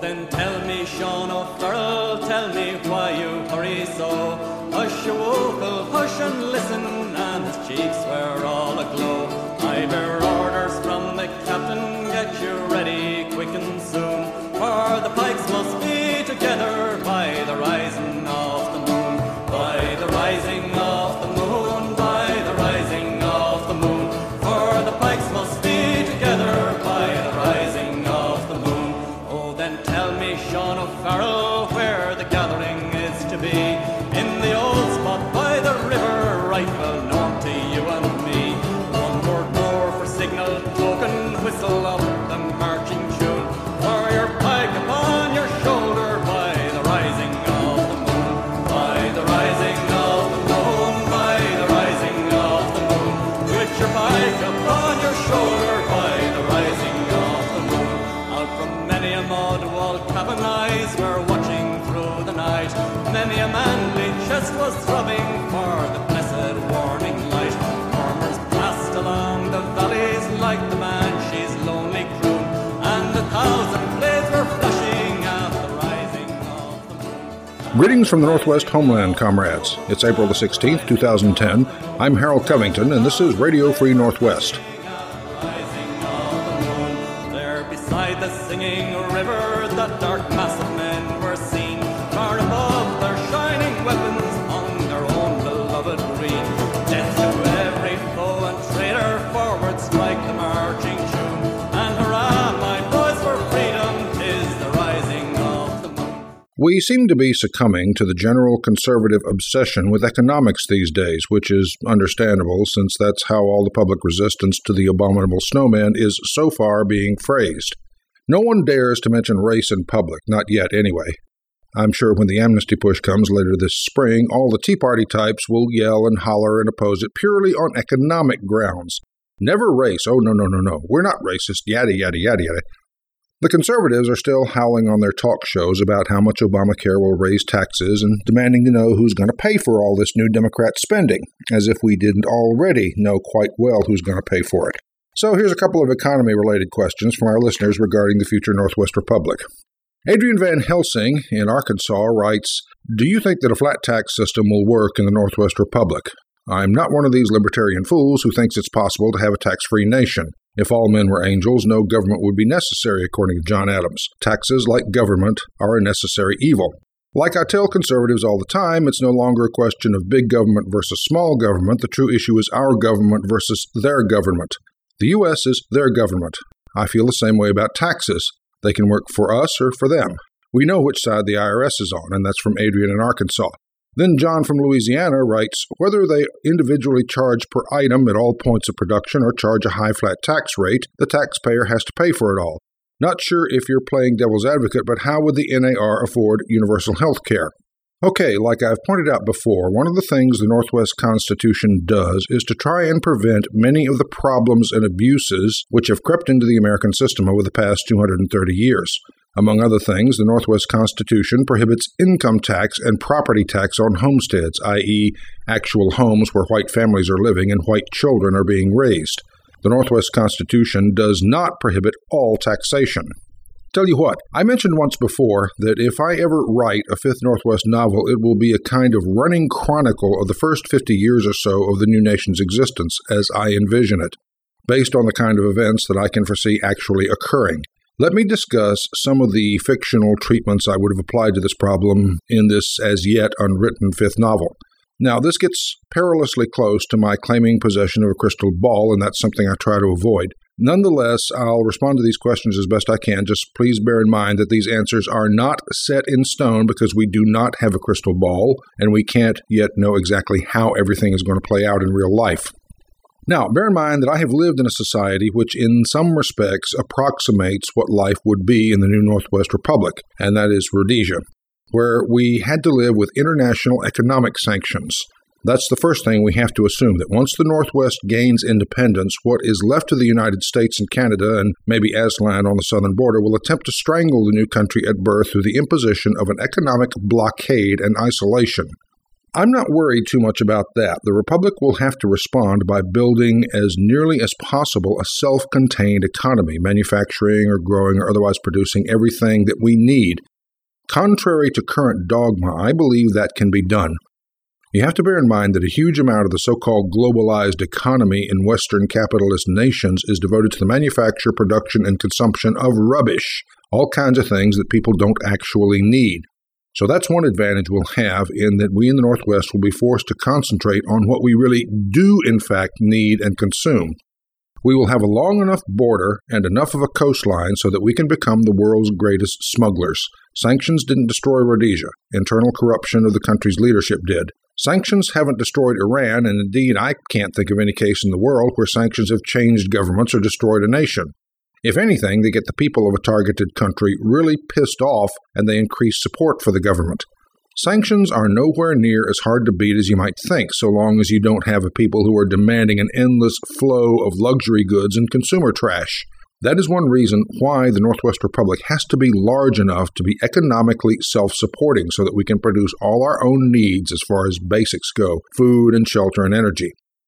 then tell me, Sean O'Farrell, tell me why you hurry so. Hush, you wokel, hush and listen, and his cheeks were all aglow. I bear orders from the captain, get you ready quick and soon, for the pikes must be together by the rising of the moon. By the rising of the moon, by the rising of the moon, for the pikes must be together by the rising of the moon. Oh, then tell me, Sean O'Farrell, where the gathering is to be. In the old spot by the river, right well known to you and me. One word more for signal token, whistle up the marching tune, for your pike upon your shoulder by the rising of the moon. By the rising of the moon, by the rising of the moon, with your pike upon your shoulder by the rising of the moon. Out from many a mud wall cabin eyes were watching through the night. Many a manly chest was throbbing for the blessed warning light. Farmers passed along the valleys like the banshee's lonely croon, and 1,000 blades were flashing at the rising of the moon. Greetings from the Northwest homeland, comrades. It's April the 16th, 2010. I'm Harold Covington, and this is Radio Free Northwest. There beside the singing river, that dark mass of men were seen. Far above their shining weapons hung their own beloved green. Death to every foe and traitor, forward strike the marching tune. And hurrah, my boys, for freedom, 'tis the rising of the moon. We seem to be succumbing to the general conservative obsession with economics these days, which is understandable since that's how all the public resistance to the abominable snowman is so far being phrased. No one dares to mention race in public, not yet anyway. I'm sure when the amnesty push comes later this spring, all the Tea Party types will yell and holler and oppose it purely on economic grounds. Never race. Oh, no. We're not racist. Yada, yada, yada, yada. The conservatives are still howling on their talk shows about how much Obamacare will raise taxes and demanding to know who's going to pay for all this new Democrat spending, as if we didn't already know quite well who's going to pay for it. So here's a couple of economy-related questions from our listeners regarding the future Northwest Republic. Adrian Van Helsing in Arkansas writes, do you think that a flat tax system will work in the Northwest Republic? I'm not one of these libertarian fools who thinks it's possible to have a tax-free nation. If all men were angels, no government would be necessary, according to John Adams. Taxes, like government, are a necessary evil. Like I tell conservatives all the time, it's no longer a question of big government versus small government. The true issue is our government versus their government. The U.S. is their government. I feel the same way about taxes. They can work for us or for them. We know which side the IRS is on, and that's from Adrian in Arkansas. Then John from Louisiana writes, whether they individually charge per item at all points of production or charge a high flat tax rate, the taxpayer has to pay for it all. Not sure if you're playing devil's advocate, but how would the NAR afford universal health care? Okay, like I've pointed out before, one of the things the Northwest Constitution does is to try and prevent many of the problems and abuses which have crept into the American system over the past 230 years. Among other things, the Northwest Constitution prohibits income tax and property tax on homesteads, i.e., actual homes where white families are living and white children are being raised. The Northwest Constitution does not prohibit all taxation. Tell you what, I mentioned once before that if I ever write a Fifth Northwest novel, it will be a kind of running chronicle of the first 50 years or so of the new nation's existence as I envision it, based on the kind of events that I can foresee actually occurring. Let me discuss some of the fictional treatments I would have applied to this problem in this as yet unwritten fifth novel. Now, this gets perilously close to my claiming possession of a crystal ball, and that's something I try to avoid. Nonetheless, I'll respond to these questions as best I can. Just please bear in mind that these answers are not set in stone because we do not have a crystal ball, and we can't yet know exactly how everything is going to play out in real life. Now, bear in mind that I have lived in a society which in some respects approximates what life would be in the new Northwest Republic, and that is Rhodesia, where we had to live with international economic sanctions. That's the first thing we have to assume, that once the Northwest gains independence, what is left of the United States and Canada, and maybe Aslan on the southern border, will attempt to strangle the new country at birth through the imposition of an economic blockade and isolation. I'm not worried too much about that. The Republic will have to respond by building as nearly as possible a self-contained economy, manufacturing or growing or otherwise producing everything that we need. Contrary to current dogma, I believe that can be done. You have to bear in mind that a huge amount of the so-called globalized economy in Western capitalist nations is devoted to the manufacture, production, and consumption of rubbish, all kinds of things that people don't actually need. So that's one advantage we'll have, in that we in the Northwest will be forced to concentrate on what we really do in fact need and consume. We will have a long enough border and enough of a coastline so that we can become the world's greatest smugglers. Sanctions didn't destroy Rhodesia. Internal corruption of the country's leadership did. Sanctions haven't destroyed Iran, and indeed I can't think of any case in the world where sanctions have changed governments or destroyed a nation. If anything, they get the people of a targeted country really pissed off, and they increase support for the government. Sanctions are nowhere near as hard to beat as you might think, so long as you don't have a people who are demanding an endless flow of luxury goods and consumer trash. That is one reason why the Northwest Republic has to be large enough to be economically self-supporting so that we can produce all our own needs as far as basics go, food and shelter and energy.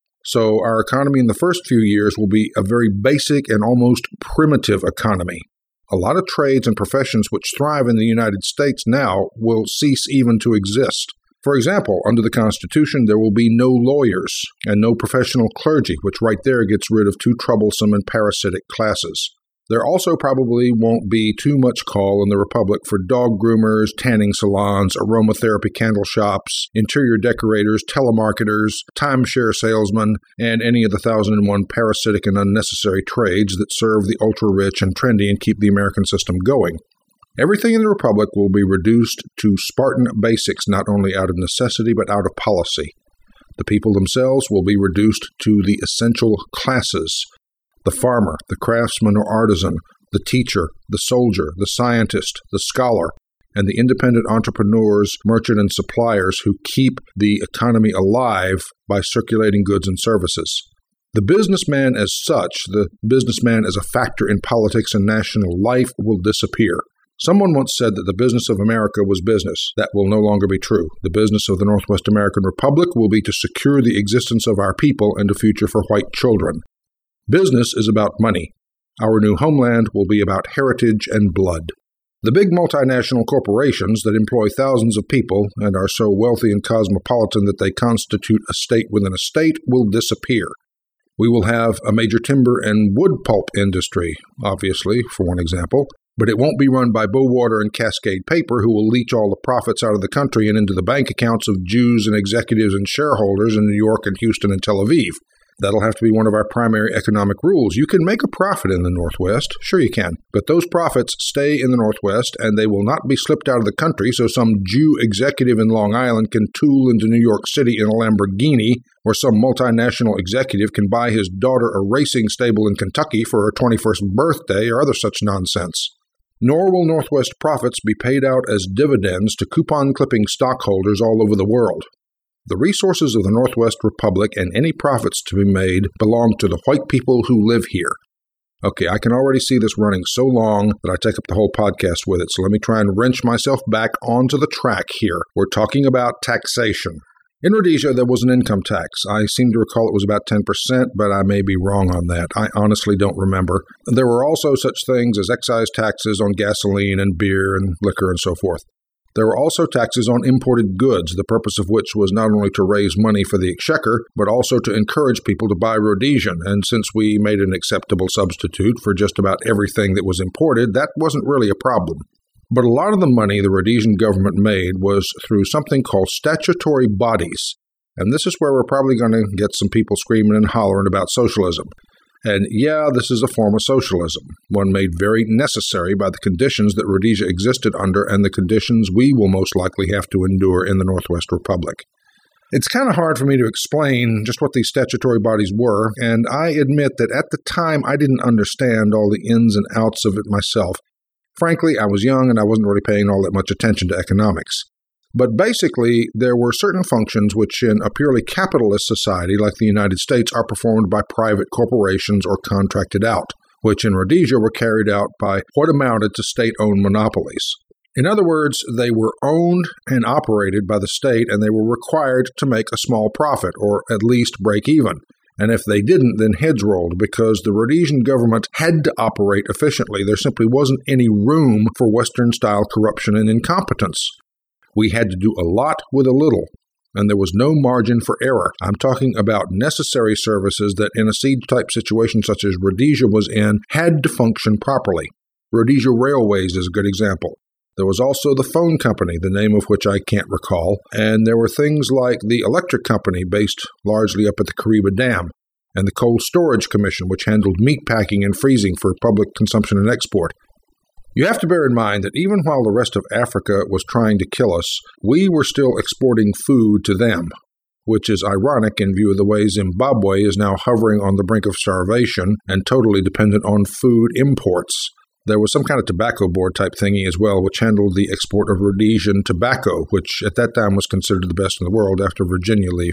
So our economy in the first few years will be a very basic and almost primitive economy. A lot of trades and professions which thrive in the United States now will cease even to exist. For example, under the Constitution, there will be no lawyers and no professional clergy, which right there gets rid of two troublesome and parasitic classes. There also probably won't be too much call in the Republic for dog groomers, tanning salons, aromatherapy candle shops, interior decorators, telemarketers, timeshare salesmen, and any of the 1,001 parasitic and unnecessary trades that serve the ultra-rich and trendy and keep the American system going. Everything in the Republic will be reduced to Spartan basics, not only out of necessity but out of policy. The people themselves will be reduced to the essential classes: the farmer, the craftsman or artisan, the teacher, the soldier, the scientist, the scholar, and the independent entrepreneurs, merchant and suppliers who keep the economy alive by circulating goods and services. The businessman as such, the businessman as a factor in politics and national life, will disappear. Someone once said that the business of America was business. That will no longer be true. The business of the Northwest American Republic will be to secure the existence of our people and a future for white children. Business is about money. Our new homeland will be about heritage and blood. The big multinational corporations that employ thousands of people and are so wealthy and cosmopolitan that they constitute a state within a state will disappear. We will have a major timber and wood pulp industry, obviously, for one example, but it won't be run by Bowater and Cascade Paper, who will leech all the profits out of the country and into the bank accounts of Jews and executives and shareholders in New York and Houston and Tel Aviv. That'll have to be one of our primary economic rules. You can make a profit in the Northwest, sure you can, but those profits stay in the Northwest and they will not be slipped out of the country so some Jew executive in Long Island can tool into New York City in a Lamborghini, or some multinational executive can buy his daughter a racing stable in Kentucky for her 21st birthday or other such nonsense. Nor will Northwest profits be paid out as dividends to coupon-clipping stockholders all over the world. The resources of the Northwest Republic and any profits to be made belong to the white people who live here. Okay, I can already see this running so long that I take up the whole podcast with it, so let me try and wrench myself back onto the track here. We're talking about taxation. In Rhodesia, there was an income tax. I seem to recall it was about 10%, but I may be wrong on that. I honestly don't remember. There were also such things as excise taxes on gasoline and beer and liquor and so forth. There were also taxes on imported goods, the purpose of which was not only to raise money for the exchequer, but also to encourage people to buy Rhodesian, and since we made an acceptable substitute for just about everything that was imported, that wasn't really a problem. But a lot of the money the Rhodesian government made was through something called statutory bodies, and this is where we're probably going to get some people screaming and hollering about socialism. And yeah, this is a form of socialism, one made very necessary by the conditions that Rhodesia existed under and the conditions we will most likely have to endure in the Northwest Republic. It's kind of hard for me to explain just what these statutory bodies were, and I admit that at the time I didn't understand all the ins and outs of it myself. Frankly, I was young and I wasn't really paying all that much attention to economics. But basically, there were certain functions which in a purely capitalist society like the United States are performed by private corporations or contracted out, which in Rhodesia were carried out by what amounted to state-owned monopolies. In other words, they were owned and operated by the state, and they were required to make a small profit, or at least break even. And if they didn't, then heads rolled, because the Rhodesian government had to operate efficiently. There simply wasn't any room for Western-style corruption and incompetence. We had to do a lot with a little, and there was no margin for error. I'm talking about necessary services that, in a siege-type situation such as Rhodesia was in, had to function properly. Rhodesia Railways is a good example. There was also the phone company, the name of which I can't recall, and there were things like the electric company based largely up at the Kariba Dam, and the Cold Storage Commission, which handled meat packing and freezing for public consumption and export. You have to bear in mind that even while the rest of Africa was trying to kill us, we were still exporting food to them, which is ironic in view of the way Zimbabwe is now hovering on the brink of starvation and totally dependent on food imports. There was some kind of tobacco board type thingy as well, which handled the export of Rhodesian tobacco, which at that time was considered the best in the world after Virginia leaf.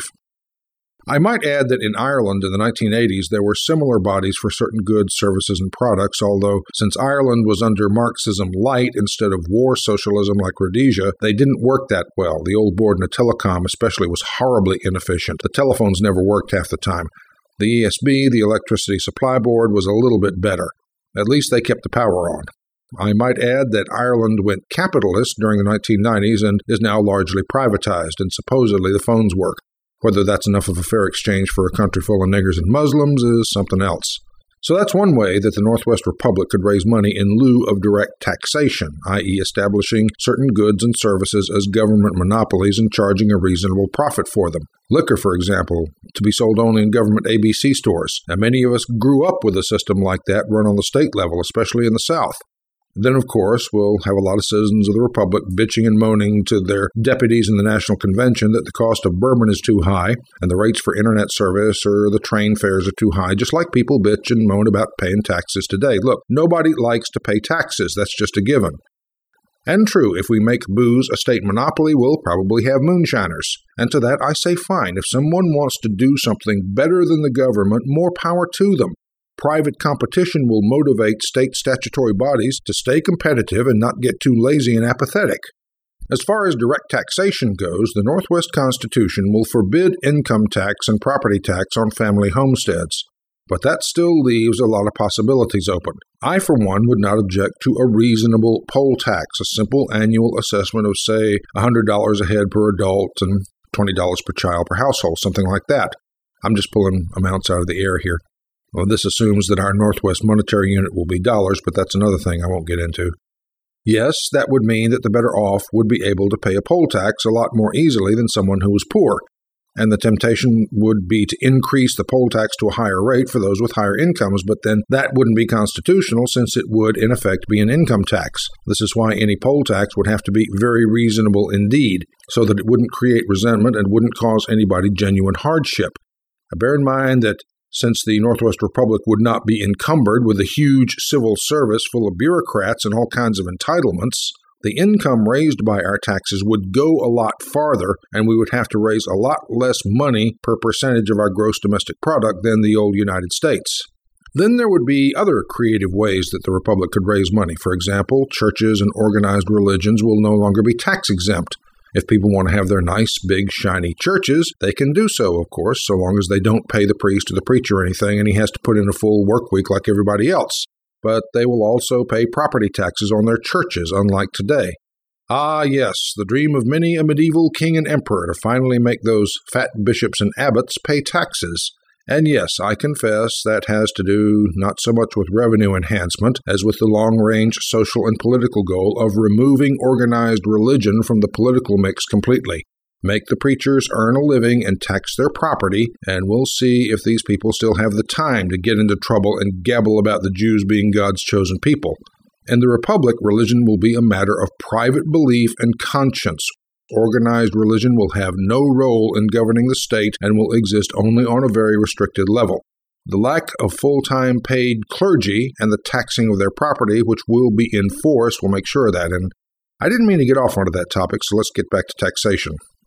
I might add that in Ireland in the 1980s, there were similar bodies for certain goods, services, and products, although since Ireland was under Marxism light instead of war socialism like Rhodesia, they didn't work that well. The old board in the telecom especially was horribly inefficient. The telephones never worked half the time. The ESB, the Electricity Supply Board, was a little bit better. At least they kept the power on. I might add that Ireland went capitalist during the 1990s and is now largely privatized, and supposedly the phones work. Whether that's enough of a fair exchange for a country full of niggers and Muslims is something else. So that's one way that the Northwest Republic could raise money in lieu of direct taxation, i.e. establishing certain goods and services as government monopolies and charging a reasonable profit for them. Liquor, for example, to be sold only in government ABC stores. And many of us grew up with a system like that run on the state level, especially in the South. Then, of course, we'll have a lot of citizens of the Republic bitching and moaning to their deputies in the National Convention that the cost of bourbon is too high and the rates for internet service or the train fares are too high, just like people bitch and moan about paying taxes today. Look, nobody likes to pay taxes. That's just a given. And true, if we make booze a state monopoly, we'll probably have moonshiners. And to that I say fine. If someone wants to do something better than the government, more power to them. Private competition will motivate state statutory bodies to stay competitive and not get too lazy and apathetic. As far as direct taxation goes, the Northwest Constitution will forbid income tax and property tax on family homesteads. But that still leaves a lot of possibilities open. I, for one, would not object to a reasonable poll tax, a simple annual assessment of, say, $100 a head per adult and $20 per child per household, something like that. I'm just pulling amounts out of the air here. Well, this assumes that our Northwest monetary unit will be dollars, but that's another thing I won't get into. Yes, that would mean that the better off would be able to pay a poll tax a lot more easily than someone who was poor. And the temptation would be to increase the poll tax to a higher rate for those with higher incomes, but then that wouldn't be constitutional since it would, in effect, be an income tax. This is why any poll tax would have to be very reasonable indeed, so that it wouldn't create resentment and wouldn't cause anybody genuine hardship. Bear in mind that since the Northwest Republic would not be encumbered with a huge civil service full of bureaucrats and all kinds of entitlements, the income raised by our taxes would go a lot farther, and we would have to raise a lot less money per percentage of our gross domestic product than the old United States. Then there would be other creative ways that the Republic could raise money. For example, churches and organized religions will no longer be tax exempt. If people want to have their nice, big, shiny churches, they can do so, of course, so long as they don't pay the priest or the preacher anything and he has to put in a full work week like everybody else. But they will also pay property taxes on their churches, unlike today. Ah, yes, the dream of many a medieval king and emperor to finally make those fat bishops and abbots pay taxes. And yes, I confess that has to do not so much with revenue enhancement as with the long-range social and political goal of removing organized religion from the political mix completely. Make the preachers earn a living and tax their property, and we'll see if these people still have the time to get into trouble and gabble about the Jews being God's chosen people. In the Republic, religion will be a matter of private belief and conscience. Organized religion will have no role in governing the state and will exist only on a very restricted level. The lack of full-time paid clergy and the taxing of their property, which will be enforced, will make sure of that. And I didn't mean to get off onto that topic, so let's get back to taxation.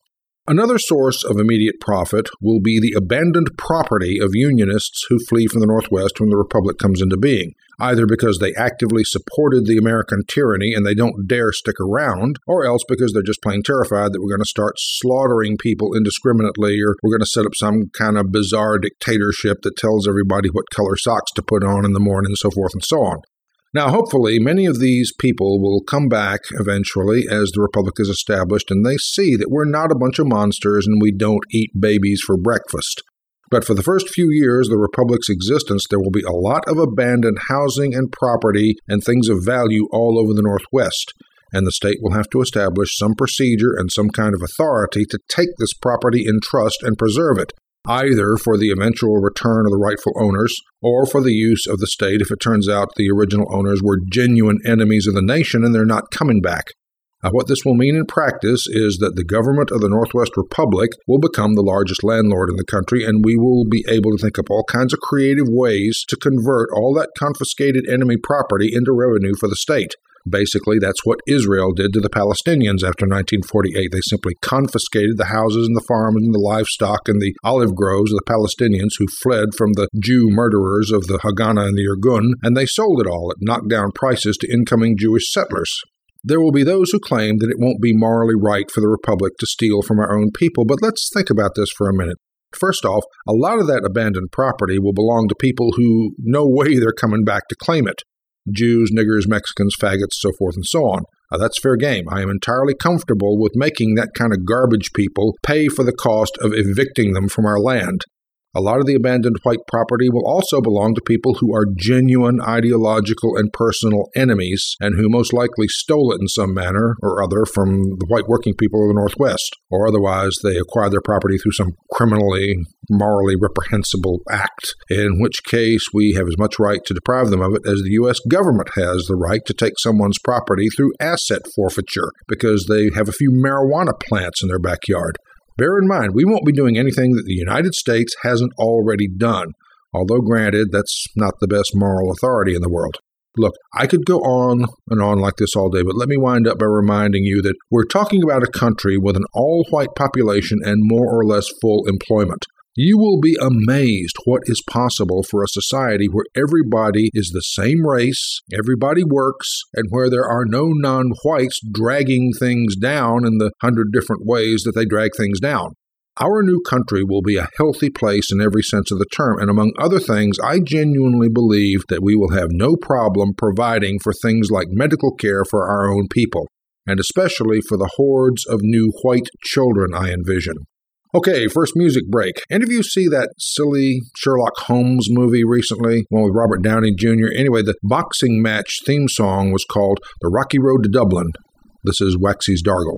Another source of immediate profit will be the abandoned property of Unionists who flee from the Northwest when the Republic comes into being, either because they actively supported the American tyranny and they don't dare stick around, or else because they're just plain terrified that we're going to start slaughtering people indiscriminately, or we're going to set up some kind of bizarre dictatorship that tells everybody what color socks to put on in the morning and so forth and so on. Now, hopefully, many of these people will come back eventually as the Republic is established and they see that we're not a bunch of monsters and we don't eat babies for breakfast. But for the first few years of the Republic's existence, there will be a lot of abandoned housing and property and things of value all over the Northwest, and the state will have to establish some procedure and some kind of authority to take this property in trust and preserve it, either for the eventual return of the rightful owners or for the use of the state if it turns out the original owners were genuine enemies of the nation and they're not coming back. Now, what this will mean in practice is that the government of the Northwest Republic will become the largest landlord in the country, and we will be able to think up all kinds of creative ways to convert all that confiscated enemy property into revenue for the state. Basically, that's what Israel did to the Palestinians after 1948. They simply confiscated the houses and the farms and the livestock and the olive groves of the Palestinians who fled from the Jew murderers of the Haganah and the Irgun, and they sold it all at knockdown prices to incoming Jewish settlers. There will be those who claim that it won't be morally right for the Republic to steal from our own people, but let's think about this for a minute. First off, a lot of that abandoned property will belong to people who no way they're coming back to claim it. Jews, niggers, Mexicans, faggots, so forth and so on. Now, that's fair game. I am entirely comfortable with making that kind of garbage people pay for the cost of evicting them from our land. A lot of the abandoned white property will also belong to people who are genuine ideological and personal enemies and who most likely stole it in some manner or other from the white working people of the Northwest, or otherwise they acquired their property through some criminally, morally reprehensible act, in which case we have as much right to deprive them of it as the U.S. government has the right to take someone's property through asset forfeiture because they have a few marijuana plants in their backyard. Bear in mind, we won't be doing anything that the United States hasn't already done, although granted, that's not the best moral authority in the world. Look, I could go on and on like this all day, but let me wind up by reminding you that we're talking about a country with an all-white population and more or less full employment. You will be amazed what is possible for a society where everybody is the same race, everybody works, and where there are no non-whites dragging things down in the 100 different ways that they drag things down. Our new country will be a healthy place in every sense of the term, and among other things, I genuinely believe that we will have no problem providing for things like medical care for our own people, and especially for the hordes of new white children I envision. Okay, first music break. Any of you see that silly Sherlock Holmes movie recently? One with Robert Downey Jr.? Anyway, the boxing match theme song was called The Rocky Road to Dublin. This is Waxy's Dargle.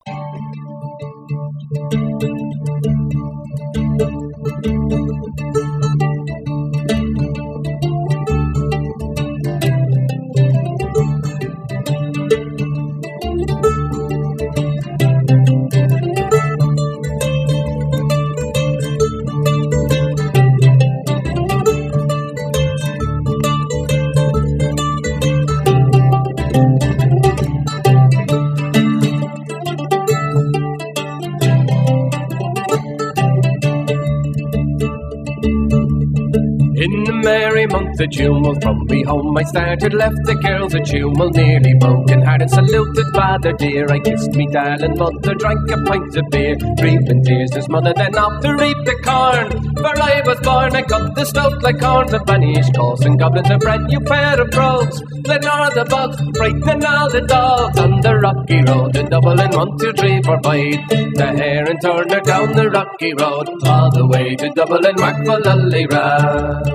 In the merry month of June, from me home I started, left the girls at Jewel, nearly broken hearted, saluted father dear. I kissed me darling mother, drank a pint of beer, reaping tears this mother, then off to reap the corn. For I was born, I cut the stout like corn, the Spanish calls and goblins of bread, you pair of brogues. Then are the bugs, frightening all the dogs on the rocky road to Dublin, 1, 2, 3, 4, 5. The hare and turner down the rocky road, all the way to Dublin, Macfallallyra.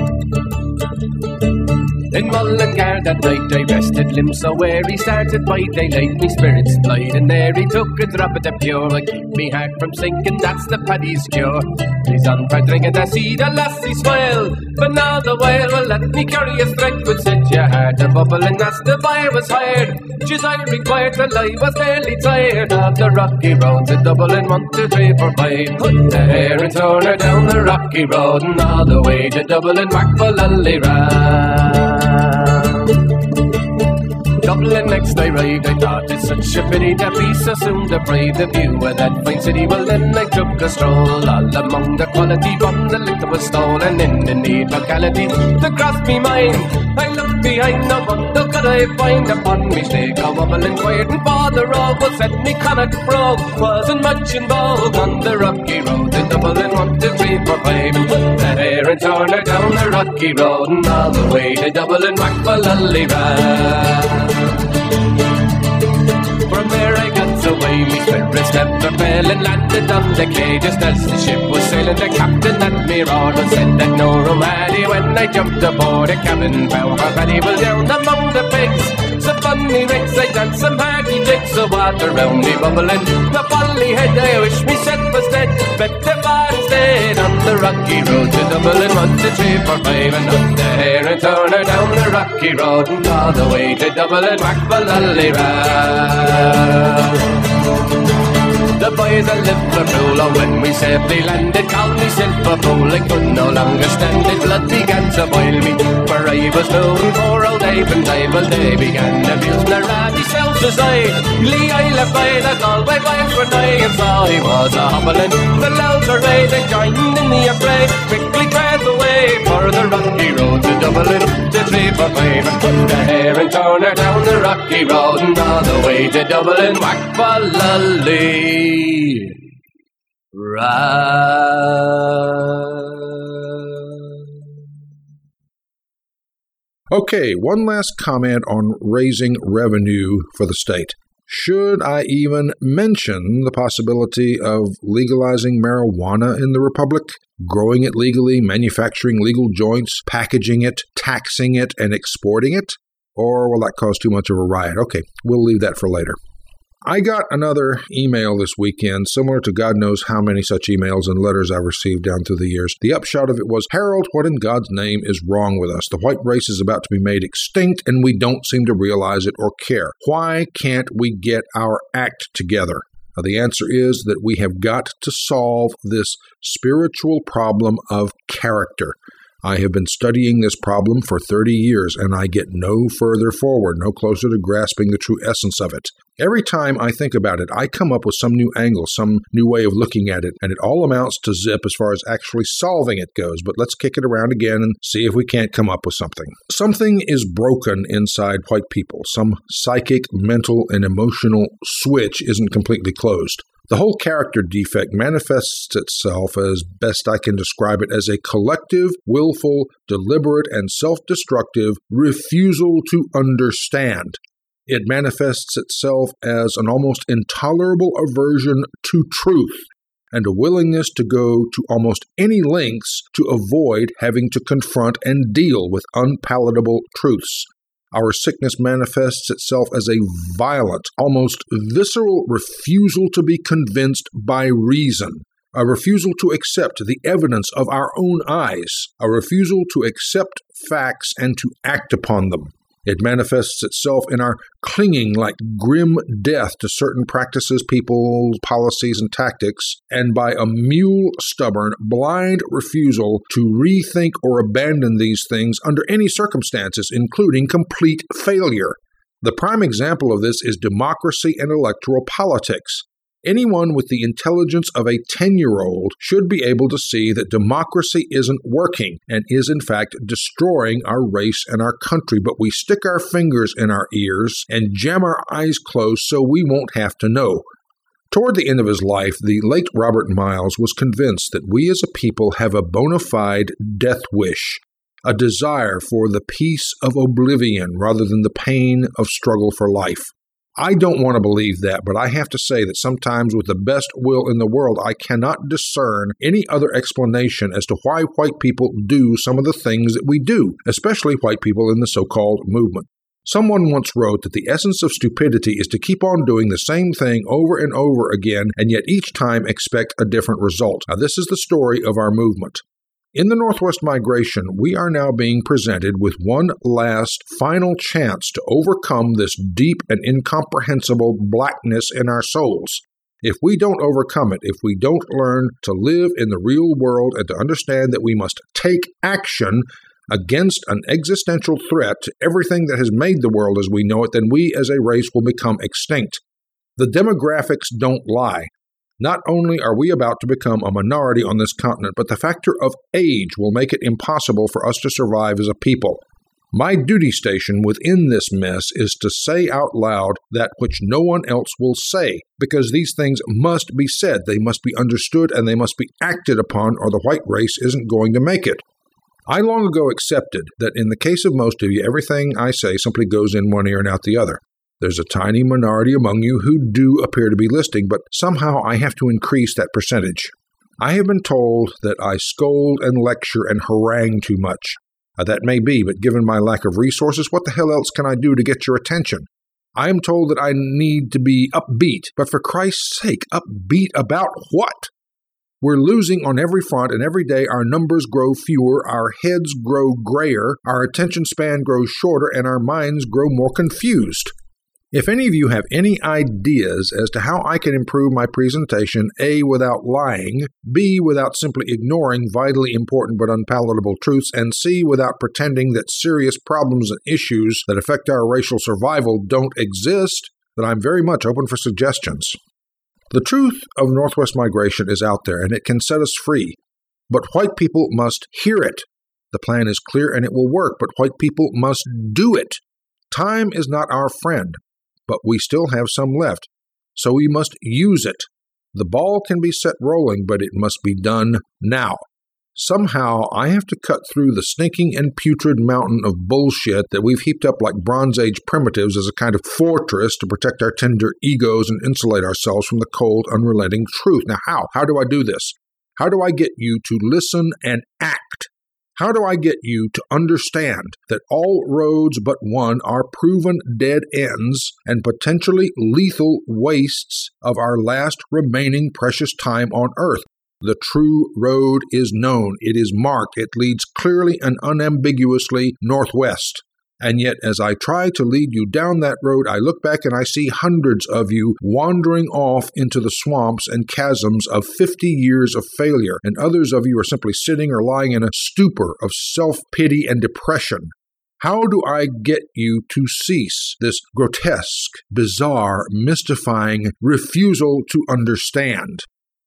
In Mullingar that night I rested, limbs so weary, started by daylight, me spirits light, and there he took a drop of the pure. I keep me heart from sinking, that's the paddy's cure. He's on for drinking to see the lassie smile, but now the while, well, let me carry a thread, would set your heart a bubble, and as the fire was hired, just I required till I was fairly tired of the rocky road to Dublin, 1, 2, 3, 4, 5. Put the hare and turner down the rocky road, and all the way to Dublin, Macfallallyra. Dublin next I ride, I thought it's such a pity to be so soon deprived the view of that fine city. Well then I took a stroll all among the quality from the liquor was stolen in the neat localities. To cross me mind, I looked behind, no wonder could I find upon me stake a wobbling quiet, and for the road was set me Connacht brogue. Wasn't much in vogue on the rocky road to Dublin, 1, 2, 3, 4, 5, and that air and turner down the rocky road and all the way to Dublin, Macballallyrad. From there I got away, me spirits never fell, and landed on the quay just as the ship was sailing. The captain at me roared and said that no room had he. When I jumped aboard a cabin bow, our paddy was down among the pigs. So funny rigs, I danced some hacky jigs of water round me bubbling. The folly head, I wish me set was dead, better far instead on the rocky road to Dublin, 1, 2, 3, 4, 5, and up the hair and turner down the rocky road and all the way to Dublin, Macballallyrad. The boys of Liverpool, oh, when we safely landed, called me Silverpool. I could no longer stand it, blood began to boil me, for I was known for old Dave, and Dave all day began abusing the ratty selves as I Lee I left by the Galway boys were nigh, and so he was a hobbling. The louds were made, they joined in the affray, quickly cleared the way for the rocky road to Dublin, to 3, 4, 5, and put the hair and turner down the rocky road and all the way to Dublin, Macballallyrad. Okay, one last comment on raising revenue for the state. Should I even mention the possibility of legalizing marijuana in the Republic? Growing it legally, manufacturing legal joints, packaging it, taxing it, and exporting it? Or will that cause too much of a riot? Okay, we'll leave that for later. I got another email this weekend, similar to God knows how many such emails and letters I've received down through the years. The upshot of it was, Harold, what in God's name is wrong with us? The white race is about to be made extinct, and we don't seem to realize it or care. Why can't we get our act together? Now, the answer is that we have got to solve this spiritual problem of character. I have been studying this problem for 30 years, and I get no further forward, no closer to grasping the true essence of it. Every time I think about it, I come up with some new angle, some new way of looking at it, and it all amounts to zip as far as actually solving it goes. But let's kick it around again and see if we can't come up with something. Something is broken inside white people. Some psychic, mental, and emotional switch isn't completely closed. The whole character defect manifests itself, as best I can describe it, as a collective, willful, deliberate, and self-destructive refusal to understand. It manifests itself as an almost intolerable aversion to truth and a willingness to go to almost any lengths to avoid having to confront and deal with unpalatable truths. Our sickness manifests itself as a violent, almost visceral refusal to be convinced by reason, a refusal to accept the evidence of our own eyes, a refusal to accept facts and to act upon them. It manifests itself in our clinging like grim death to certain practices, people, policies, and tactics, and by a mule-stubborn, blind refusal to rethink or abandon these things under any circumstances, including complete failure. The prime example of this is democracy and electoral politics. Anyone with the intelligence of a 10-year-old should be able to see that democracy isn't working and is in fact destroying our race and our country, but we stick our fingers in our ears and jam our eyes closed so we won't have to know. Toward the end of his life, the late Robert Miles was convinced that we as a people have a bona fide death wish, a desire for the peace of oblivion rather than the pain of struggle for life. I don't want to believe that, but I have to say that sometimes with the best will in the world, I cannot discern any other explanation as to why white people do some of the things that we do, especially white people in the so-called movement. Someone once wrote that the essence of stupidity is to keep on doing the same thing over and over again, and yet each time expect a different result. Now, this is the story of our movement. In the Northwest Migration, we are now being presented with one last, final chance to overcome this deep and incomprehensible blackness in our souls. If we don't overcome it, if we don't learn to live in the real world and to understand that we must take action, against an existential threat to everything that has made the world as we know it, then we as a race will become extinct. The demographics don't lie. Not only are we about to become a minority on this continent, but the factor of age will make it impossible for us to survive as a people. My duty station within this mess is to say out loud that which no one else will say, because these things must be said, they must be understood, and they must be acted upon, or the white race isn't going to make it. I long ago accepted that in the case of most of you, everything I say simply goes in one ear and out the other. There's a tiny minority among you who do appear to be listening, but somehow I have to increase that percentage. I have been told that I scold and lecture and harangue too much. That may be, but given my lack of resources, what the hell else can I do to get your attention? I am told that I need to be upbeat, but for Christ's sake, upbeat about what? We're losing on every front, and every day our numbers grow fewer, our heads grow grayer, our attention span grows shorter, and our minds grow more confused. If any of you have any ideas as to how I can improve my presentation, A, without lying, B, without simply ignoring vitally important but unpalatable truths, and C, without pretending that serious problems and issues that affect our racial survival don't exist, then I'm very much open for suggestions. The truth of Northwest migration is out there, and it can set us free. But white people must hear it. The plan is clear and it will work, but white people must do it. Time is not our friend, but we still have some left, so we must use it. The ball can be set rolling, but it must be done now. Somehow, I have to cut through the stinking and putrid mountain of bullshit that we've heaped up like Bronze Age primitives as a kind of fortress to protect our tender egos and insulate ourselves from the cold, unrelenting truth. Now, how? How do I do this? How do I get you to listen and act? How do I get you to understand that all roads but one are proven dead ends and potentially lethal wastes of our last remaining precious time on earth? The true road is known. It is marked. It leads clearly and unambiguously northwest. And yet, as I try to lead you down that road, I look back and I see hundreds of you wandering off into the swamps and chasms of 50 years of failure, and others of you are simply sitting or lying in a stupor of self-pity and depression. How do I get you to cease this grotesque, bizarre, mystifying refusal to understand?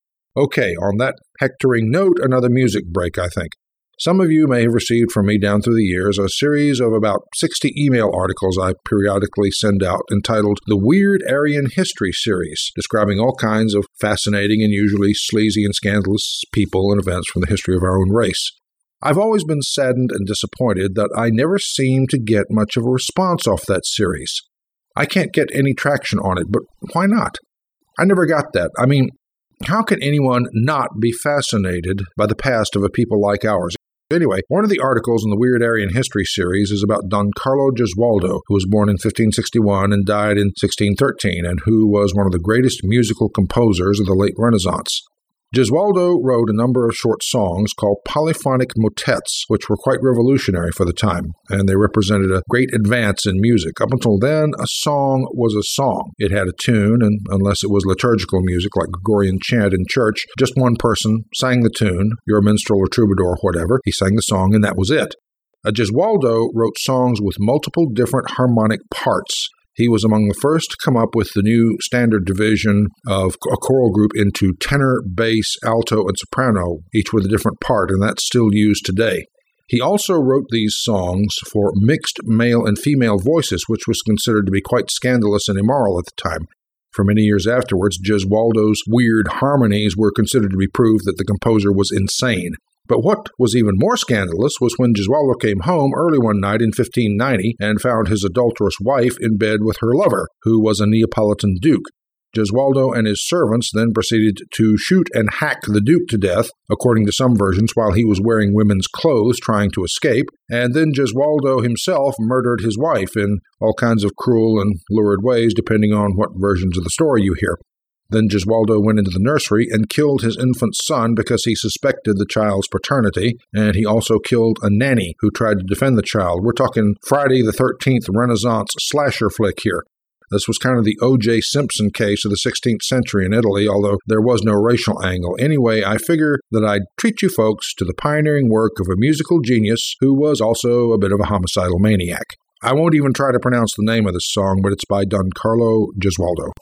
Okay, on that hectoring note, another music break, I think. Some of you may have received from me down through the years a series of about 60 email articles I periodically send out entitled The Weird Aryan History Series, describing all kinds of fascinating and usually sleazy and scandalous people and events from the history of our own race. I've always been saddened and disappointed that I never seem to get much of a response off that series. I can't get any traction on it, but why not? I never got that. I mean, how can anyone not be fascinated by the past of a people like ours? Anyway, one of the articles in the Weird Aryan History series is about Don Carlo Gesualdo, who was born in 1561 and died in 1613, and who was one of the greatest musical composers of the late Renaissance. Gesualdo wrote a number of short songs called polyphonic motets, which were quite revolutionary for the time, and they represented a great advance in music. Up until then, a song was a song. It had a tune, and unless it was liturgical music like Gregorian chant in church, just one person sang the tune, you're a minstrel or troubadour or whatever, he sang the song, and that was it. Gesualdo wrote songs with multiple different harmonic parts. He was among the first to come up with the new standard division of a choral group into tenor, bass, alto, and soprano, each with a different part, and that's still used today. He also wrote these songs for mixed male and female voices, which was considered to be quite scandalous and immoral at the time. For many years afterwards, Gesualdo's weird harmonies were considered to be proof that the composer was insane. But what was even more scandalous was when Gesualdo came home early one night in 1590 and found his adulterous wife in bed with her lover, who was a Neapolitan duke. Gesualdo and his servants then proceeded to shoot and hack the duke to death, according to some versions, while he was wearing women's clothes trying to escape, and then Gesualdo himself murdered his wife in all kinds of cruel and lurid ways, depending on what versions of the story you hear. Then Gesualdo went into the nursery and killed his infant son because he suspected the child's paternity, and he also killed a nanny who tried to defend the child. We're talking Friday the 13th Renaissance slasher flick here. This was kind of the O.J. Simpson case of the 16th century in Italy, although there was no racial angle. Anyway, I figure that I'd treat you folks to the pioneering work of a musical genius who was also a bit of a homicidal maniac. I won't even try to pronounce the name of this song, but it's by Don Carlo Gesualdo.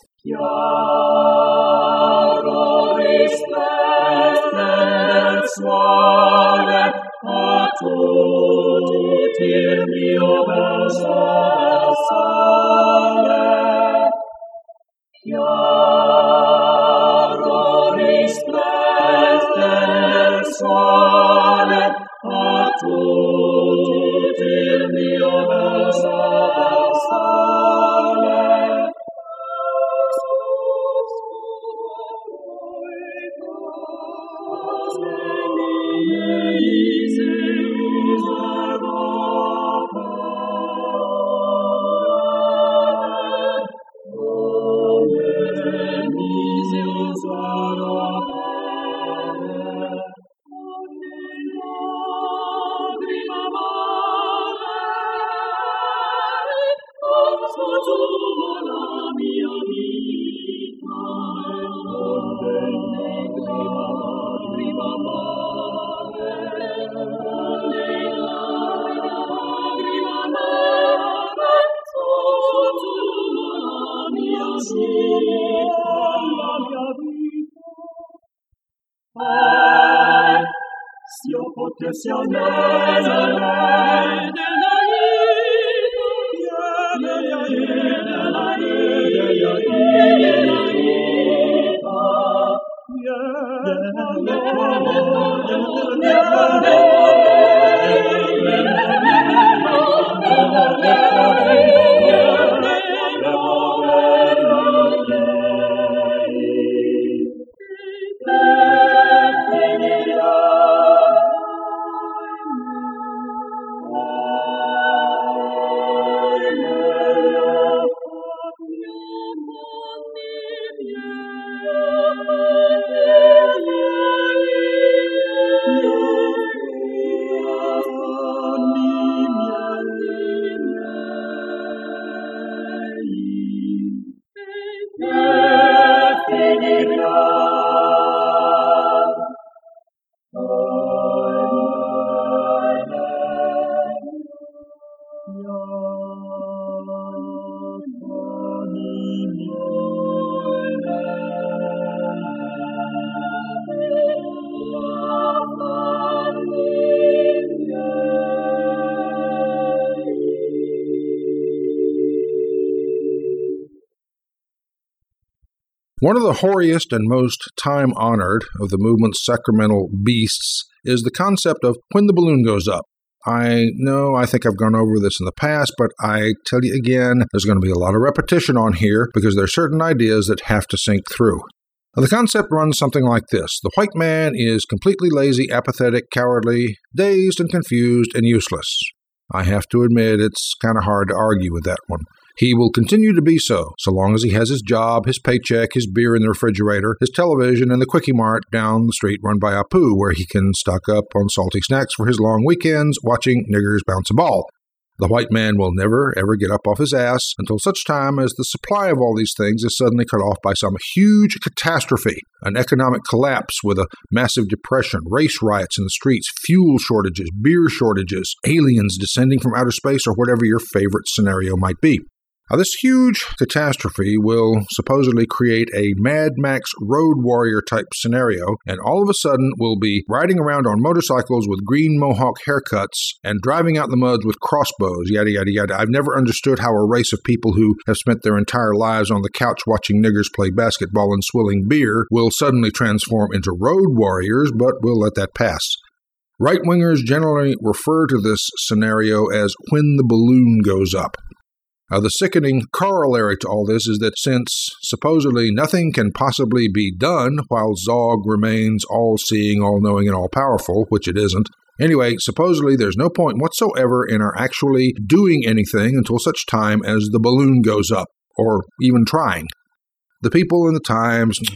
One of the hoariest and most time-honored of the movement's sacramental beasts is the concept of when the balloon goes up. I know I think I've gone over this in the past, but I tell you again, there's going to be a lot of repetition on here because there are certain ideas that have to sink through. Now, the concept runs something like this. The white man is completely lazy, apathetic, cowardly, dazed and confused and useless. I have to admit it's kind of hard to argue with that one. He will continue to be so long as he has his job, his paycheck, his beer in the refrigerator, his television, and the Quickie Mart down the street run by Apu, where he can stock up on salty snacks for his long weekends watching niggers bounce a ball. The white man will never, ever get up off his ass until such time as the supply of all these things is suddenly cut off by some huge catastrophe, an economic collapse with a massive depression, race riots in the streets, fuel shortages, beer shortages, aliens descending from outer space, or whatever your favorite scenario might be. Now, this huge catastrophe will supposedly create a Mad Max Road Warrior type scenario, and all of a sudden we'll be riding around on motorcycles with green mohawk haircuts and driving out the muds with crossbows, yada, yada, yada. I've never understood how a race of people who have spent their entire lives on the couch watching niggers play basketball and swilling beer will suddenly transform into road warriors, but we'll let that pass. Right-wingers generally refer to this scenario as when the balloon goes up. Now, the sickening corollary to all this is that since supposedly nothing can possibly be done while Zog remains all-seeing, all-knowing, and all-powerful, which it isn't, anyway, supposedly there's no point whatsoever in our actually doing anything until such time as the balloon goes up, or even trying. The people in the Times,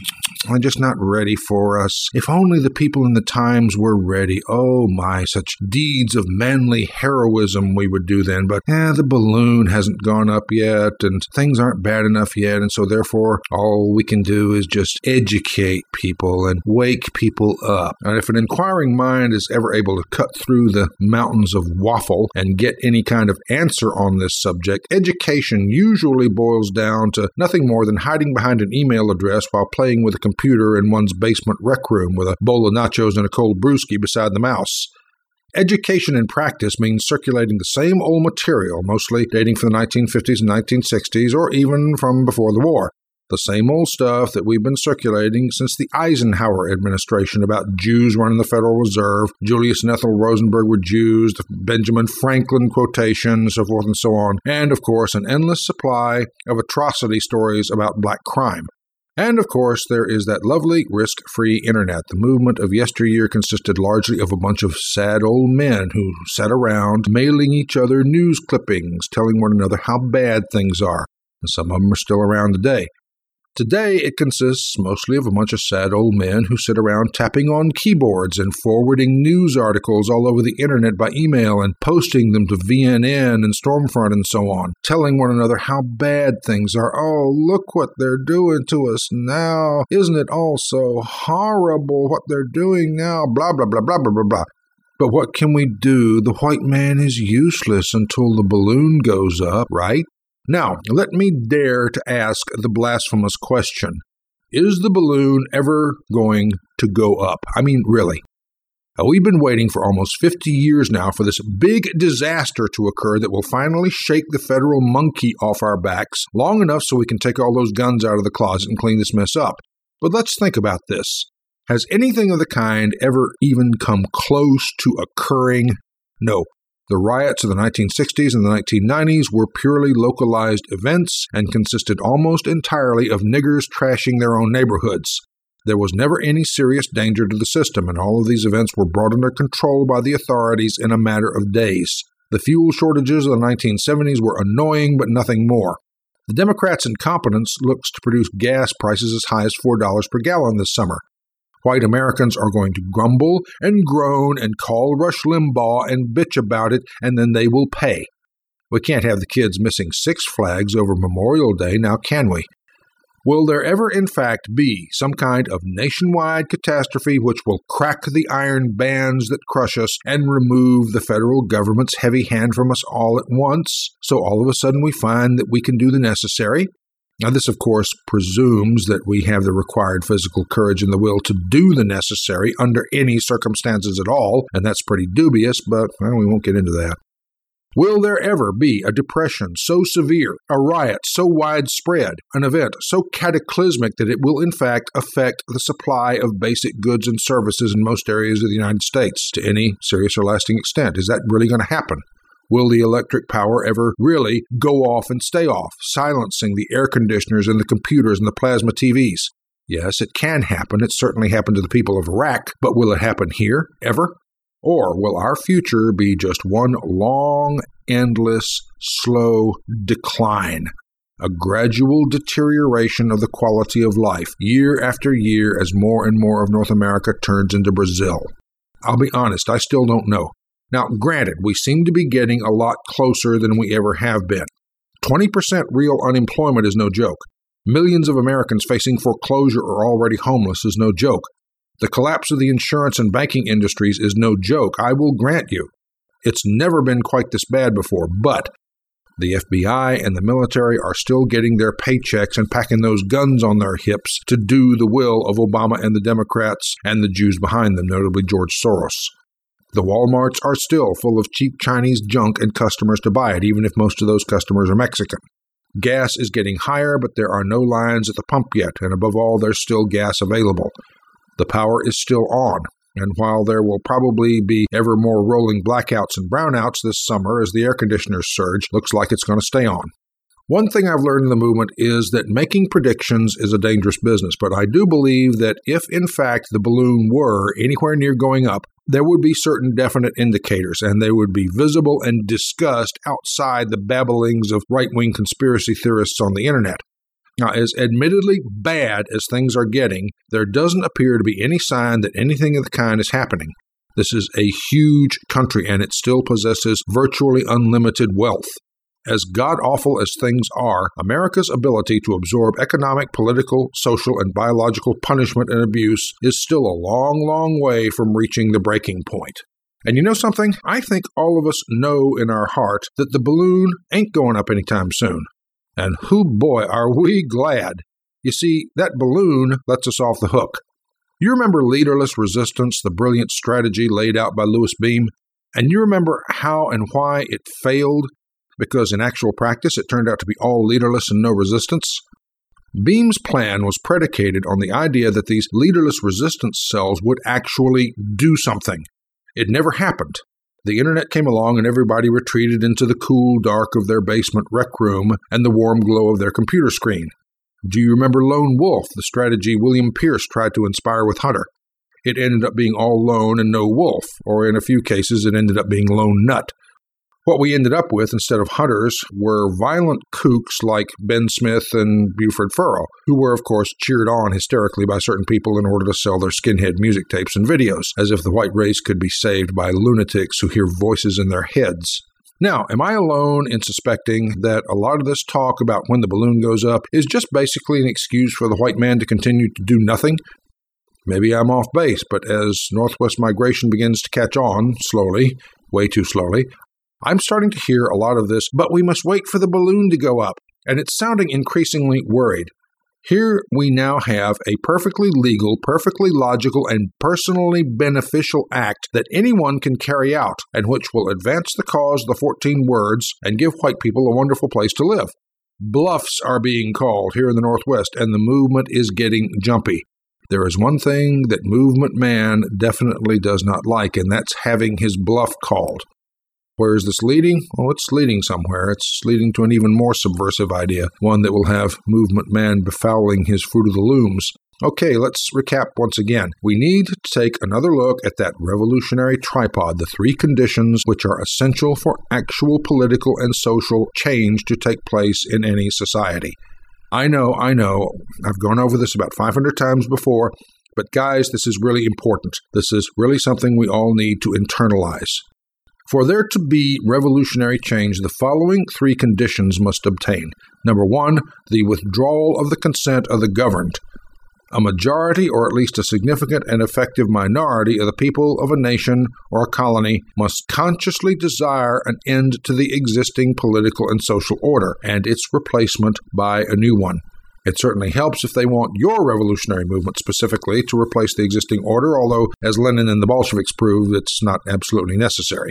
are just not ready for us. If only the people in the times were ready. Oh my, such deeds of manly heroism we would do then. But the balloon hasn't gone up yet, and things aren't bad enough yet, and so therefore all we can do is just educate people and wake people up. And if an inquiring mind is ever able to cut through the mountains of waffle and get any kind of answer on this subject, education usually boils down to nothing more than hiding behind an email address while playing with a computer in one's basement rec room with a bowl of nachos and a cold brewski beside the mouse. Education in practice means circulating the same old material, mostly dating from the 1950s and 1960s, or even from before the war. The same old stuff that we've been circulating since the Eisenhower administration about Jews running the Federal Reserve, Julius and Ethel Rosenberg were Jews, the Benjamin Franklin quotation, so forth and so on, and, of course, an endless supply of atrocity stories about black crime. And, of course, there is that lovely risk-free internet. The movement of yesteryear consisted largely of a bunch of sad old men who sat around mailing each other news clippings, telling one another how bad things are. And some of them are still around today. Today, it consists mostly of a bunch of sad old men who sit around tapping on keyboards and forwarding news articles all over the internet by email and posting them to VNN and Stormfront and so on, telling one another how bad things are. Oh, look what they're doing to us now. Isn't it all so horrible what they're doing now? Blah, blah, blah, blah, blah, blah, blah. But what can we do? The white man is useless until the balloon goes up, right? Now, let me dare to ask the blasphemous question. Is the balloon ever going to go up? I mean, really. We've been waiting for almost 50 years now for this big disaster to occur that will finally shake the federal monkey off our backs long enough so we can take all those guns out of the closet and clean this mess up. But let's think about this. Has anything of the kind ever even come close to occurring? No. The riots of the 1960s and the 1990s were purely localized events and consisted almost entirely of niggers trashing their own neighborhoods. There was never any serious danger to the system, and all of these events were brought under control by the authorities in a matter of days. The fuel shortages of the 1970s were annoying, but nothing more. The Democrats' incompetence looks to produce gas prices as high as $4 per gallon this summer. White Americans are going to grumble and groan and call Rush Limbaugh and bitch about it, and then they will pay. We can't have the kids missing Six Flags over Memorial Day, now can we? Will there ever, in fact, be some kind of nationwide catastrophe which will crack the iron bands that crush us and remove the federal government's heavy hand from us all at once, so all of a sudden we find that we can do the necessary? Now, this, of course, presumes that we have the required physical courage and the will to do the necessary under any circumstances at all, and that's pretty dubious, but we won't get into that. Will there ever be a depression so severe, a riot so widespread, an event so cataclysmic that it will in fact affect the supply of basic goods and services in most areas of the United States to any serious or lasting extent? Is that really going to happen? Will the electric power ever really go off and stay off, silencing the air conditioners and the computers and the plasma TVs? Yes, it can happen. It certainly happened to the people of Iraq, but will it happen here, ever? Or will our future be just one long, endless, slow decline? A gradual deterioration of the quality of life, year after year, as more and more of North America turns into Brazil? I'll be honest, I still don't know. Now, granted, we seem to be getting a lot closer than we ever have been. 20% real unemployment is no joke. Millions of Americans facing foreclosure or already homeless is no joke. The collapse of the insurance and banking industries is no joke, I will grant you. It's never been quite this bad before, but the FBI and the military are still getting their paychecks and packing those guns on their hips to do the will of Obama and the Democrats and the Jews behind them, notably George Soros. The Walmarts are still full of cheap Chinese junk and customers to buy it, even if most of those customers are Mexican. Gas is getting higher, but there are no lines at the pump yet, and above all, there's still gas available. The power is still on, and while there will probably be ever more rolling blackouts and brownouts this summer as the air conditioners surge, looks like it's going to stay on. One thing I've learned in the movement is that making predictions is a dangerous business, but I do believe that if, in fact, the balloon were anywhere near going up, there would be certain definite indicators, and they would be visible and discussed outside the babblings of right-wing conspiracy theorists on the internet. Now, as admittedly bad as things are getting, there doesn't appear to be any sign that anything of the kind is happening. This is a huge country, and it still possesses virtually unlimited wealth. As god-awful as things are, America's ability to absorb economic, political, social, and biological punishment and abuse is still a long, long way from reaching the breaking point. And you know something? I think all of us know in our heart that the balloon ain't going up anytime soon. And whoo boy, are we glad. You see, that balloon lets us off the hook. You remember leaderless resistance, the brilliant strategy laid out by Louis Beam? And you remember how and why it failed? Because in actual practice, it turned out to be all leaderless and no resistance. Beam's plan was predicated on the idea that these leaderless resistance cells would actually do something. It never happened. The internet came along and everybody retreated into the cool dark of their basement rec room and the warm glow of their computer screen. Do you remember Lone Wolf, the strategy William Pierce tried to inspire with Hunter? It ended up being all lone and no wolf, or in a few cases it ended up being lone nut. What we ended up with instead of hunters were violent kooks like Ben Smith and Buford Furrow, who were, of course, cheered on hysterically by certain people in order to sell their skinhead music tapes and videos, as if the white race could be saved by lunatics who hear voices in their heads. Now, am I alone in suspecting that a lot of this talk about when the balloon goes up is just basically an excuse for the white man to continue to do nothing? Maybe I'm off base, but as Northwest migration begins to catch on, slowly, way too slowly, I'm starting to hear a lot of this, but we must wait for the balloon to go up, and it's sounding increasingly worried. Here we now have a perfectly legal, perfectly logical, and personally beneficial act that anyone can carry out, and which will advance the cause of the 14 words and give white people a wonderful place to live. Bluffs are being called here in the Northwest, and the movement is getting jumpy. There is one thing that movement man definitely does not like, and that's having his bluff called. Where is this leading? Well, it's leading somewhere. It's leading to an even more subversive idea, one that will have movement man befouling his Fruit of the Looms. Okay, let's recap once again. We need to take another look at that revolutionary tripod, the three conditions which are essential for actual political and social change to take place in any society. I know, I've gone over this about 500 times before, but guys, this is really important. This is really something we all need to internalize. For there to be revolutionary change, the following three conditions must obtain. Number one, the withdrawal of the consent of the governed. A majority, or at least a significant and effective minority of the people of a nation or a colony must consciously desire an end to the existing political and social order and its replacement by a new one. It certainly helps if they want your revolutionary movement specifically to replace the existing order, although, as Lenin and the Bolsheviks proved, it's not absolutely necessary.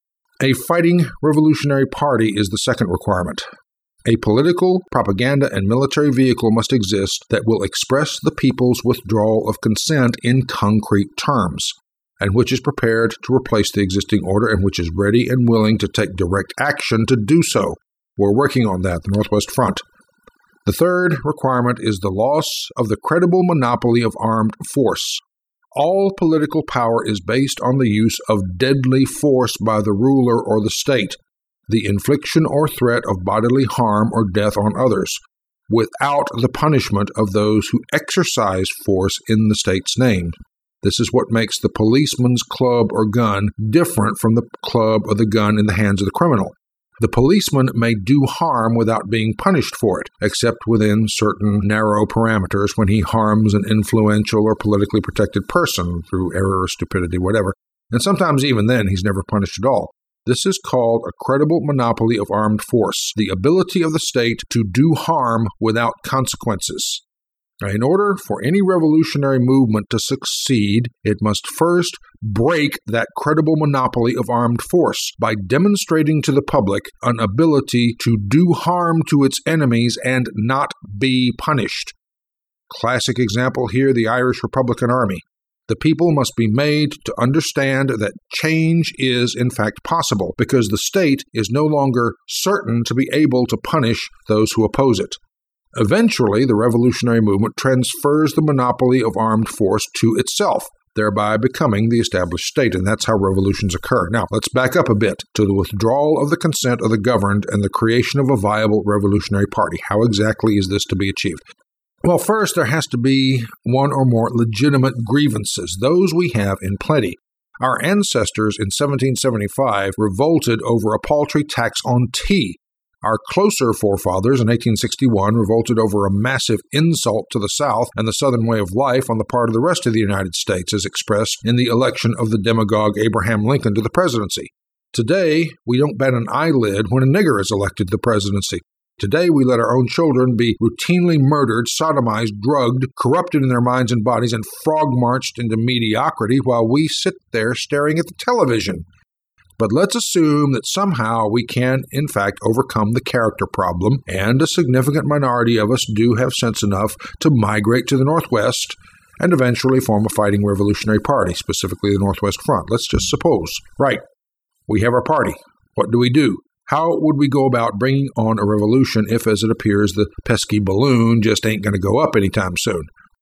A fighting revolutionary party is the second requirement. A political, propaganda, and military vehicle must exist that will express the people's withdrawal of consent in concrete terms, and which is prepared to replace the existing order and which is ready and willing to take direct action to do so. We're working on that, the Northwest Front. The third requirement is the loss of the credible monopoly of armed force. All political power is based on the use of deadly force by the ruler or the state, the infliction or threat of bodily harm or death on others, without the punishment of those who exercise force in the state's name. This is what makes the policeman's club or gun different from the club or the gun in the hands of the criminal. The policeman may do harm without being punished for it, except within certain narrow parameters when he harms an influential or politically protected person through error or stupidity, whatever. And sometimes even then, he's never punished at all. This is called a credible monopoly of armed force, the ability of the state to do harm without consequences. Now, in order for any revolutionary movement to succeed, it must first break that credible monopoly of armed force by demonstrating to the public an ability to do harm to its enemies and not be punished. Classic example here, the Irish Republican Army. The people must be made to understand that change is in fact possible because the state is no longer certain to be able to punish those who oppose it. Eventually, the revolutionary movement transfers the monopoly of armed force to itself, thereby becoming the established state, and that's how revolutions occur. Now, let's back up a bit to the withdrawal of the consent of the governed and the creation of a viable revolutionary party. How exactly is this to be achieved? Well, first, there has to be one or more legitimate grievances. Those we have in plenty. Our ancestors in 1775 revolted over a paltry tax on tea. Our closer forefathers in 1861 revolted over a massive insult to the South and the Southern way of life on the part of the rest of the United States, as expressed in the election of the demagogue Abraham Lincoln to the presidency. Today, we don't bat an eyelid when a nigger is elected to the presidency. Today, we let our own children be routinely murdered, sodomized, drugged, corrupted in their minds and bodies, and frog-marched into mediocrity while we sit there staring at the television. But let's assume that somehow we can, in fact, overcome the character problem, and a significant minority of us do have sense enough to migrate to the Northwest and eventually form a fighting revolutionary party, specifically the Northwest Front. Let's just suppose. Right. We have our party. What do we do? How would we go about bringing on a revolution if, as it appears, the pesky balloon just ain't going to go up anytime soon?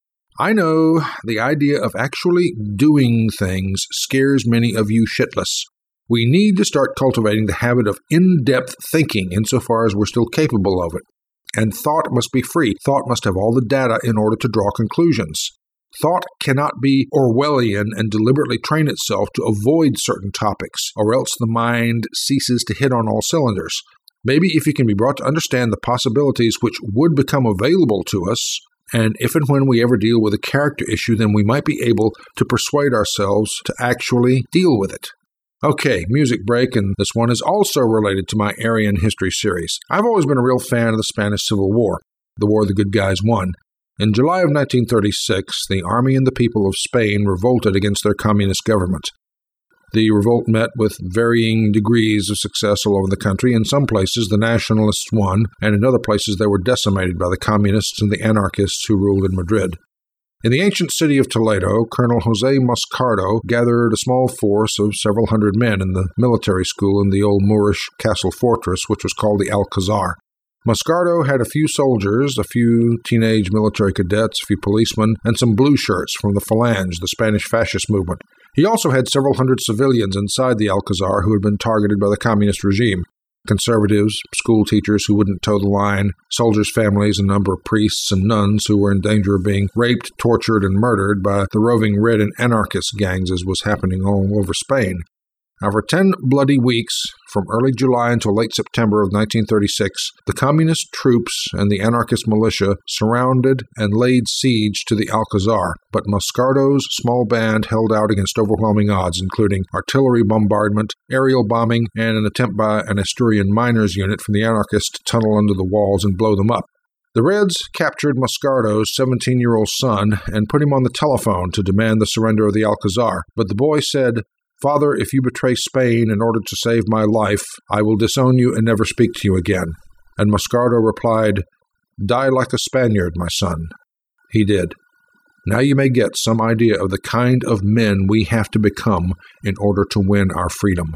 I know the idea of actually doing things scares many of you shitless. We need to start cultivating the habit of in-depth thinking insofar as we're still capable of it. And thought must be free. Thought must have all the data in order to draw conclusions. Thought cannot be Orwellian and deliberately train itself to avoid certain topics, or else the mind ceases to hit on all cylinders. Maybe if you can be brought to understand the possibilities which would become available to us, and if and when we ever deal with a character issue, then we might be able to persuade ourselves to actually deal with it. Okay, music break, and this one is also related to my Aryan history series. I've always been a real fan of the Spanish Civil War, the war the good guys won. In July of 1936, the army and the people of Spain revolted against their communist government. The revolt met with varying degrees of success all over the country. In some places, the nationalists won, and in other places they were decimated by the communists and the anarchists who ruled in Madrid. In the ancient city of Toledo, Colonel José Moscardo gathered a small force of several hundred men in the military school in the old Moorish castle fortress, which was called the Alcazar. Moscardo had a few soldiers, a few teenage military cadets, a few policemen, and some blue shirts from the Falange, the Spanish fascist movement. He also had several hundred civilians inside the Alcazar who had been targeted by the communist regime. Conservatives, school teachers who wouldn't toe the line, soldiers' families, a number of priests and nuns who were in danger of being raped, tortured, and murdered by the roving red and anarchist gangs as was happening all over Spain. Now, for 10 bloody weeks, from early July until late September of 1936, the communist troops and the anarchist militia surrounded and laid siege to the Alcazar, but Moscardo's small band held out against overwhelming odds, including artillery bombardment, aerial bombing, and an attempt by an Asturian miners' unit from the anarchists to tunnel under the walls and blow them up. The Reds captured Moscardo's 17-year-old son and put him on the telephone to demand the surrender of the Alcazar, but the boy said, "Father, if you betray Spain in order to save my life, I will disown you and never speak to you again." And Moscardo replied, "Die like a Spaniard, my son." He did. Now you may get some idea of the kind of men we have to become in order to win our freedom.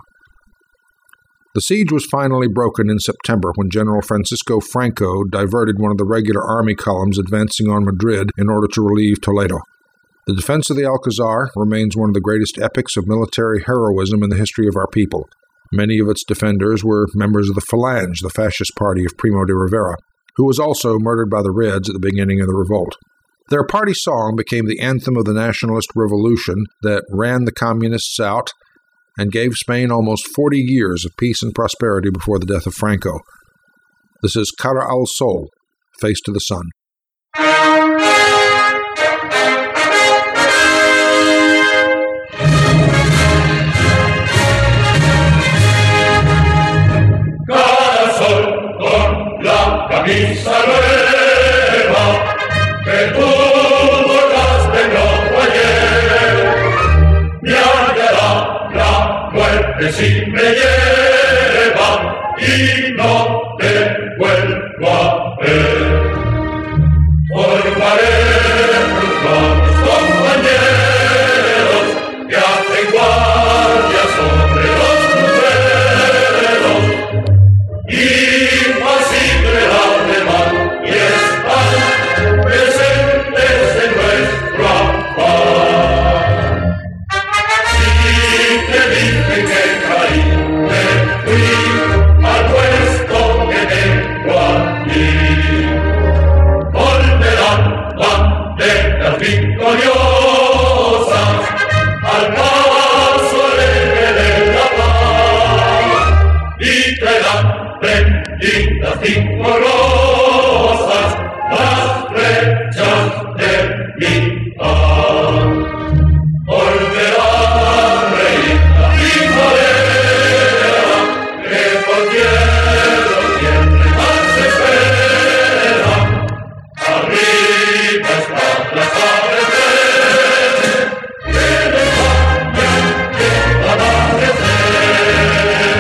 The siege was finally broken in September when General Francisco Franco diverted one of the regular army columns advancing on Madrid in order to relieve Toledo. The defense of the Alcazar remains one of the greatest epics of military heroism in the history of our people. Many of its defenders were members of the Falange, the fascist party of Primo de Rivera, who was also murdered by the Reds at the beginning of the revolt. Their party song became the anthem of the nationalist revolution that ran the communists out and gave Spain almost 40 years of peace and prosperity before the death of Franco. This is Cara al Sol, Face to the Sun. Camisa nueva que tú bordaste en rojo ayer, me hallará la muerte si me lleva y no te vuelvo a ver. Formaré junto a mis compañeros que hacen guardia sobre los cruceros impasible la demás y están presentes en nuestro afán. las cinco rosas, las flechas de mi alma. Volverán reír la primavera, que por cielo siempre más se espera. Arriba están las aves verdes, que nos cambian de amanecer.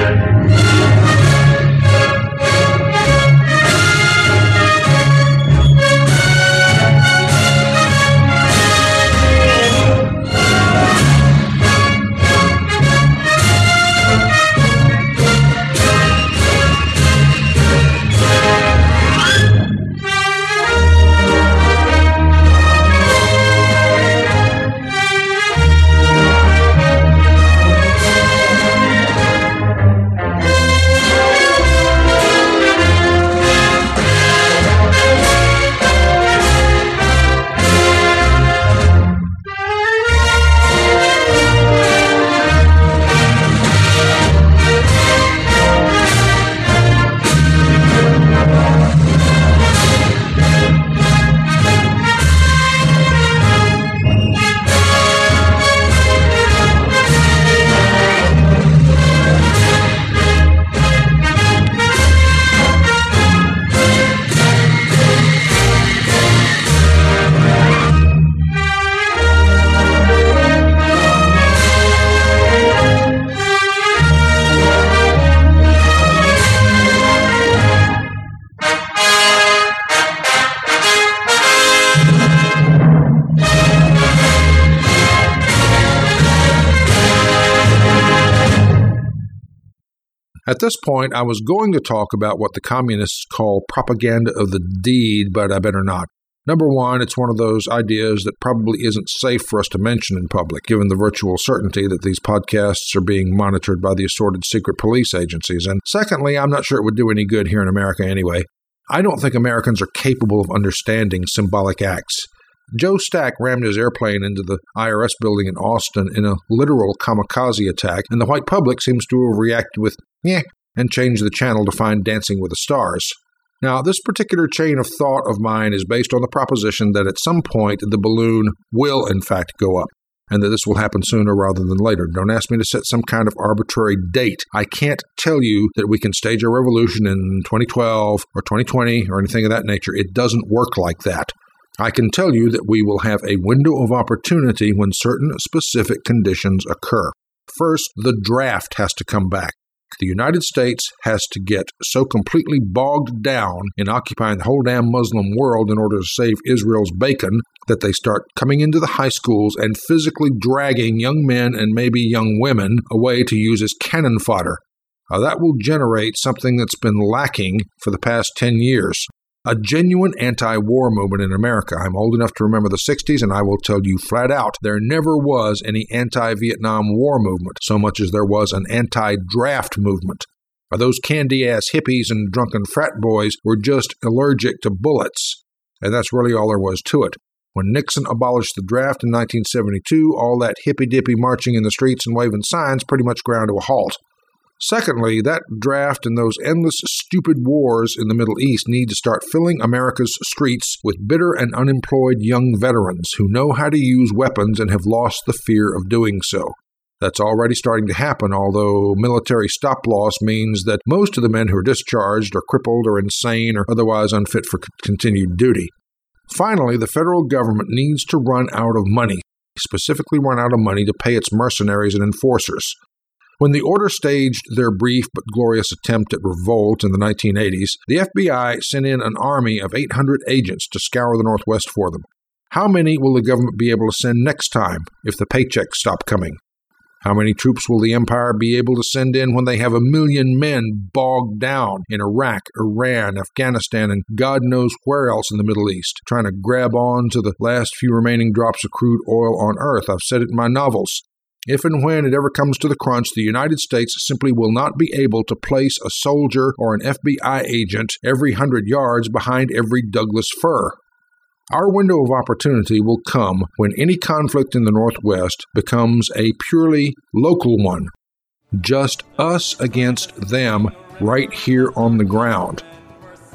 At this point, I was going to talk about what the communists call propaganda of the deed, but I better not. Number one, it's one of those ideas that probably isn't safe for us to mention in public, given the virtual certainty that these podcasts are being monitored by the assorted secret police agencies. And secondly, I'm not sure it would do any good here in America anyway. I don't think Americans are capable of understanding symbolic acts. Joe Stack rammed his airplane into the IRS building in Austin in a literal kamikaze attack, and the white public seems to have reacted with, "Nyeh," and changed the channel to find Dancing with the Stars. Now, this particular chain of thought of mine is based on the proposition that at some point the balloon will, in fact, go up, and that this will happen sooner rather than later. Don't ask me to set some kind of arbitrary date. I can't tell you that we can stage a revolution in 2012 or 2020 or anything of that nature. It doesn't work like that. I can tell you that we will have a window of opportunity when certain specific conditions occur. First, the draft has to come back. The United States has to get so completely bogged down in occupying the whole damn Muslim world in order to save Israel's bacon that they start coming into the high schools and physically dragging young men and maybe young women away to use as cannon fodder. That will generate something that's been lacking for the past 10 years. A genuine anti-war movement in America. I'm old enough to remember the 60s, and I will tell you flat out, there never was any anti-Vietnam War movement, so much as there was an anti-draft movement. Those candy-ass hippies and drunken frat boys were just allergic to bullets, and that's really all there was to it. When Nixon abolished the draft in 1972, all that hippy-dippy marching in the streets and waving signs pretty much ground to a halt. Secondly, that draft and those endless stupid wars in the Middle East need to start filling America's streets with bitter and unemployed young veterans who know how to use weapons and have lost the fear of doing so. That's already starting to happen, although military stop-loss means that most of the men who are discharged are crippled or insane or otherwise unfit for continued duty. Finally, the federal government needs to run out of money, specifically run out of money to pay its mercenaries and enforcers. When the Order staged their brief but glorious attempt at revolt in the 1980s, the FBI sent in an army of 800 agents to scour the Northwest for them. How many will the government be able to send next time if the paychecks stop coming? How many troops will the Empire be able to send in when they have 1 million men bogged down in Iraq, Iran, Afghanistan, and God knows where else in the Middle East, trying to grab on to the last few remaining drops of crude oil on Earth? I've said it in my novels. If and when it ever comes to the crunch, the United States simply will not be able to place a soldier or an FBI agent every 100 yards behind every Douglas fir. Our window of opportunity will come when any conflict in the Northwest becomes a purely local one. Just us against them right here on the ground.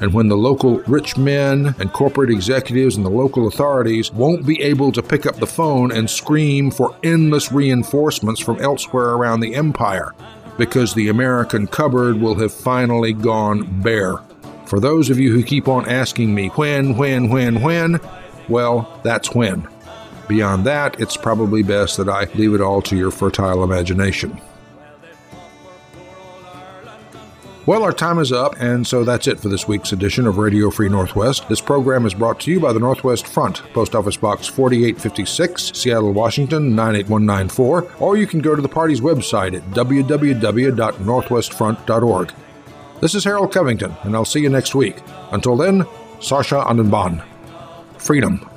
And when the local rich men and corporate executives and the local authorities won't be able to pick up the phone and scream for endless reinforcements from elsewhere around the empire, because the American cupboard will have finally gone bare. For those of you who keep on asking me when, well, that's when. Beyond that, it's probably best that I leave it all to your fertile imagination. Well, our time is up, and so that's it for this week's edition of Radio Free Northwest. This program is brought to you by the Northwest Front, Post Office Box 4856, Seattle, Washington, 98194, or you can go to the party's website at www.northwestfront.org. This is Harold Covington, and I'll see you next week. Until then, Sasha Ananban. Freedom.